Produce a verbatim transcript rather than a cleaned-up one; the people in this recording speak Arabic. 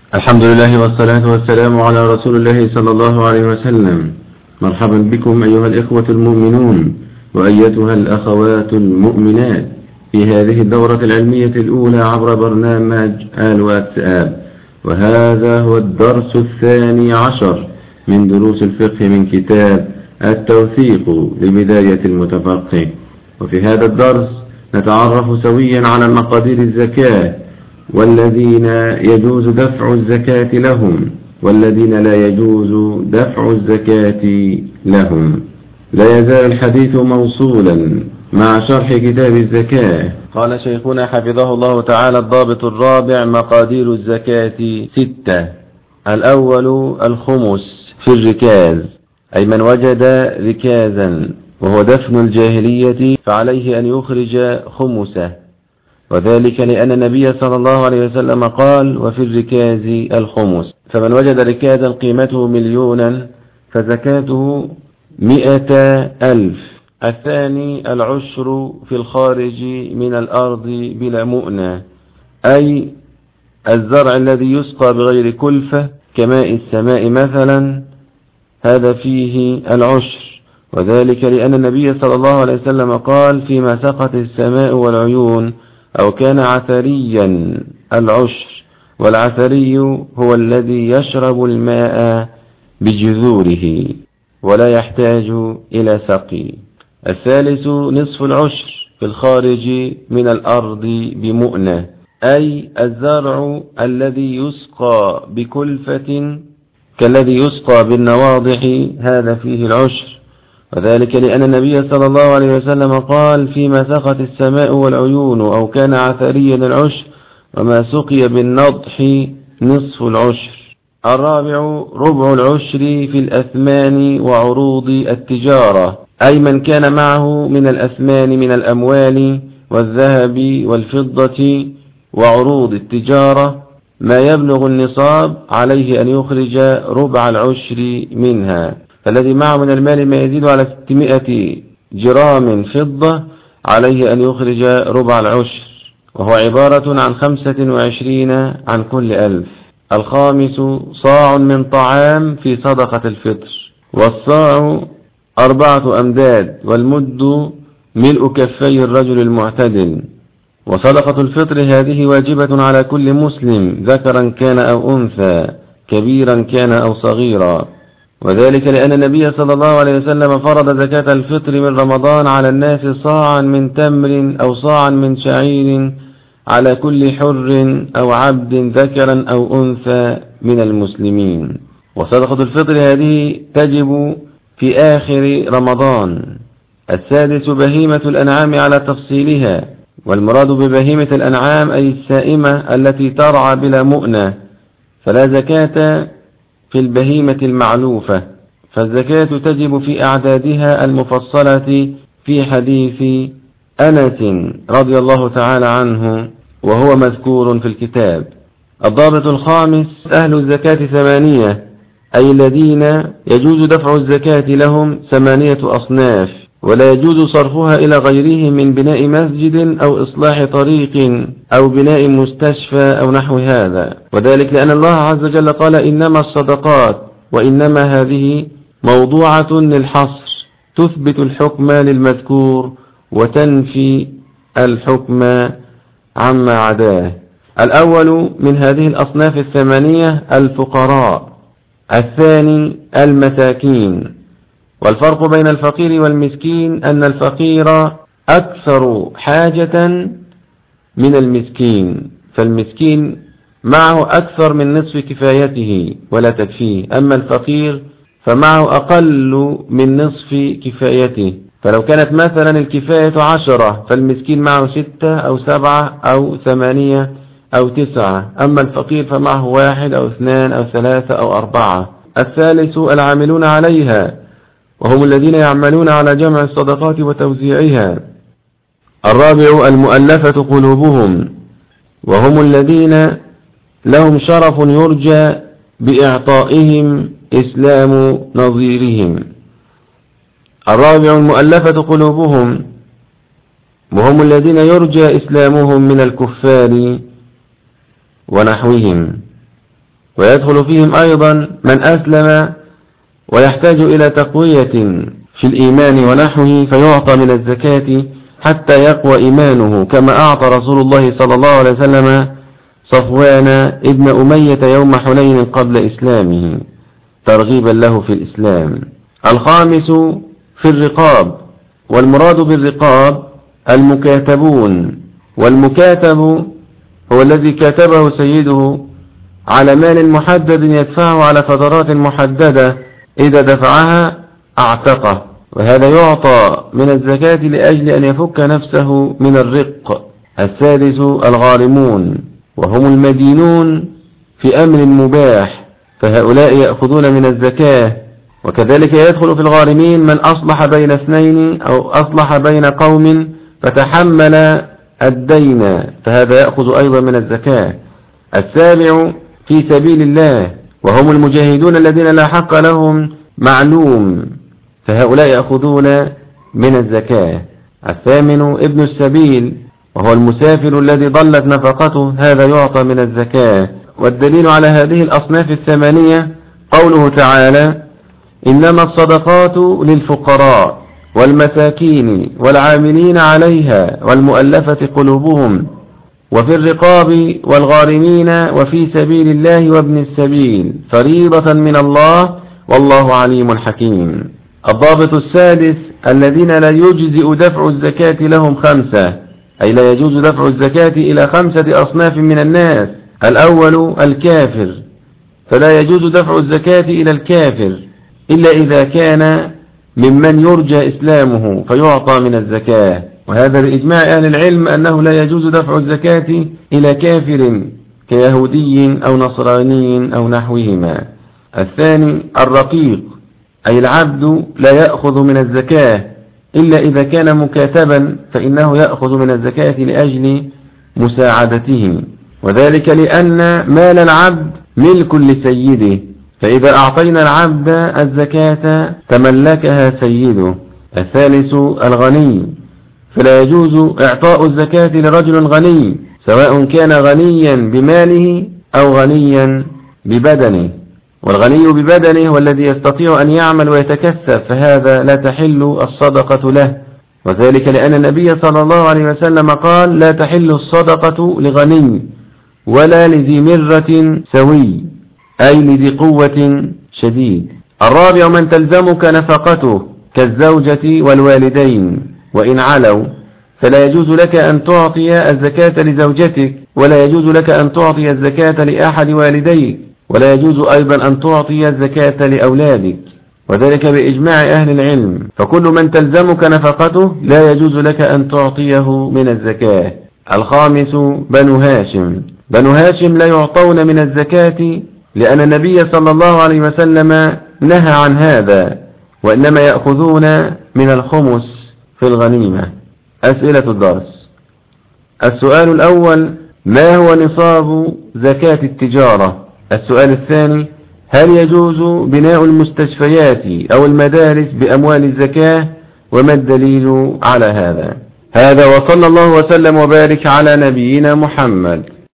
الحمد لله والصلاة والسلام على رسول الله صلى الله عليه وسلم. مرحبا بكم أيها الإخوة المؤمنون وأيتها الأخوات المؤمنات في هذه الدورة العلمية الأولى عبر برنامج الواتساب، وهذا هو الدرس الثاني عشر من دروس الفقه من كتاب التوثيق لبداية المتفقه. وفي هذا الدرس نتعرف سويا على مقادير الزكاة والذين يجوز دفع الزكاة لهم والذين لا يجوز دفع الزكاة لهم. لا يزال الحديث موصولا مع شرح كتاب الزكاة. قال شيخنا حفظه الله تعالى: الضابط الرابع: مقادير الزكاة ستة. الأول الخمس في الركاز، أي من وجد ركازا وهو دفن الجاهلية فعليه أن يخرج خمسه، وذلك لأن النبي صلى الله عليه وسلم قال: وفي الركاز الخمس. فمن وجد ركازا قيمته مليونا فزكاته مئة ألف. الثاني العشر في الخارج من الأرض بلا مؤنة، أي الزرع الذي يسقى بغير كلفة كماء السماء مثلا، هذا فيه العشر، وذلك لأن النبي صلى الله عليه وسلم قال: فيما سقت السماء والعيون أو كان عثريا العشر، والعثري هو الذي يشرب الماء بجذوره ولا يحتاج إلى سقي. الثالث نصف العشر في الخارج من الأرض بمؤنة، أي الزرع الذي يسقى بكلفة كالذي يسقى بالنواضح، هذا فيه العشر، وذلك لأن النبي صلى الله عليه وسلم قال: فيما سقت السماء والعيون أو كان عثريا العشر، وما سقي بالنضح نصف العشر. الرابع ربع العشر في الأثمان وعروض التجارة، أي من كان معه من الأثمان من الأموال والذهب والفضة وعروض التجارة ما يبلغ النصاب، عليه أن يخرج ربع العشر منها. فالذي معه من المال ما يزيد على ستمائة جرام فضة عليه أن يخرج ربع العشر، وهو عبارة عن خمسة وعشرين عن كل ألف. الخامس صاع من طعام في صدقة الفطر، والصاع أربعة أمداد، والمد ملء كفي الرجل المعتدل. وصدقة الفطر هذه واجبة على كل مسلم ذكرا كان أو أنثى، كبيرا كان أو صغيرا، وذلك لأن النبي صلى الله عليه وسلم فرض زكاة الفطر من رمضان على الناس صاعا من تمر أو صاعا من شعير على كل حر أو عبد ذكرا أو أنثى من المسلمين. وصدقة الفطر هذه تجب في آخر رمضان. السادس بهيمة الأنعام على تفصيلها، والمراد ببهيمة الأنعام أي السائمة التي ترعى بلا مؤنة، فلا زكاة في البهيمة المعلوفة، فالزكاة تجب في أعدادها المفصلة في حديث أنس رضي الله تعالى عنه، وهو مذكور في الكتاب. الضابط الخامس أهل الزكاة ثمانية، أي الذين يجوز دفع الزكاة لهم ثمانية أصناف، ولا يجوز صرفها إلى غيرهم من بناء مسجد أو إصلاح طريق أو بناء مستشفى أو نحو هذا، وذلك لأن الله عز وجل قال: إنما الصدقات، وإنما هذه موضوعة للحصر تثبت الحكم للمذكور وتنفي الحكم عما عداه. الأول من هذه الأصناف الثمانية الفقراء، الثاني المساكين. والفرق بين الفقير والمسكين أن الفقير أكثر حاجة من المسكين، فالمسكين معه أكثر من نصف كفايته ولا تكفيه، أما الفقير فمعه أقل من نصف كفايته. فلو كانت مثلا الكفاية عشرة فالمسكين معه ستة أو سبعة أو ثمانية أو تسعة، أما الفقير فمعه واحد أو اثنان أو ثلاثة أو أربعة. الثالث العاملون عليها، وهم الذين يعملون على جمع الصدقات وتوزيعها. الرابع المؤلفة قلوبهم، وهم الذين لهم شرف يرجى بإعطائهم إسلام نظيرهم. الرابع المؤلفة قلوبهم، وهم الذين يرجى إسلامهم من الكفار ونحوهم. ويدخل فيهم أيضا من أسلم ويحتاج إلى تقوية في الإيمان ونحوه فيعطى من الزكاة حتى يقوى إيمانه، كما أعطى رسول الله صلى الله عليه وسلم صفوان ابن أمية يوم حنين قبل إسلامه ترغيبا له في الإسلام. الخامس في الرقاب، والمراد بالرقاب المكاتبون، والمكاتب هو الذي كاتبه سيده على مال محدد يدفعه على فترات محددة، إذا دفعها اعتقه، وهذا يعطى من الزكاة لأجل أن يفك نفسه من الرق. السادس الغارمون، وهم المدينون في أمر مباح، فهؤلاء يأخذون من الزكاة. وكذلك يدخل في الغارمين من أصلح بين اثنين أو أصلح بين قوم فتحمل الدين، فهذا يأخذ أيضا من الزكاة. السابع في سبيل الله، وهم المجاهدون الذين لا حق لهم معلوم، فهؤلاء يأخذون من الزكاة. الثامن ابن السبيل، وهو المسافر الذي ضلت نفقته، هذا يعطى من الزكاة. والدليل على هذه الأصناف الثمانية قوله تعالى: إنما الصدقات للفقراء والمساكين والعاملين عليها والمؤلفة قلوبهم وفي الرقاب والغارمين وفي سبيل الله وابن السبيل فريضة من الله والله عليم حكيم. الضابط السادس الذين لا يجزئ دفع الزكاة لهم خمسة، أي لا يجوز دفع الزكاة إلى خمسة أصناف من الناس. الأول الكافر، فلا يجوز دفع الزكاة إلى الكافر إلا إذا كان ممن يرجى إسلامه فيعطى من الزكاة، وهذا بإجماع أهل العلم أنه لا يجوز دفع الزكاة إلى كافر كيهودي أو نصراني أو نحوهما. الثاني الرقيق، أي العبد لا يأخذ من الزكاة إلا إذا كان مكاتبا، فإنه يأخذ من الزكاة لأجل مساعدته، وذلك لأن مال العبد ملك لسيده، فإذا أعطينا العبد الزكاة تملكها سيده. الثالث الغني، فلا يجوز إعطاء الزكاة لرجل غني، سواء كان غنيا بماله أو غنيا ببدنه، والغني ببدنه والذي يستطيع أن يعمل ويتكسب، فهذا لا تحل الصدقة له، وذلك لأن النبي صلى الله عليه وسلم قال: لا تحل الصدقة لغني ولا لذي مرة سوي، أي لذي قوة شديد. الرابع من تلزمك نفقته كالزوجة والوالدين، وإن علوا فلا يجوز لك أن تعطي الزكاة لزوجتك، ولا يجوز لك أن تعطي الزكاة لأحد والديك، ولا يجوز أيضا أن تعطي الزكاة لأولادك، وذلك بإجماع أهل العلم. فكل من تلزمك نفقته لا يجوز لك أن تعطيه من الزكاة. الخامس بنو هاشم، بنو هاشم لا يعطون من الزكاة لأن النبي صلى الله عليه وسلم نهى عن هذا، وإنما يأخذون من الخمس في الغنيمة. أسئلة الدرس: السؤال الأول: ما هو نصاب زكاة التجارة؟ السؤال الثاني: هل يجوز بناء المستشفيات أو المدارس بأموال الزكاة؟ وما الدليل على هذا؟ هذا، وصلى الله وسلم وبارك على نبينا محمد.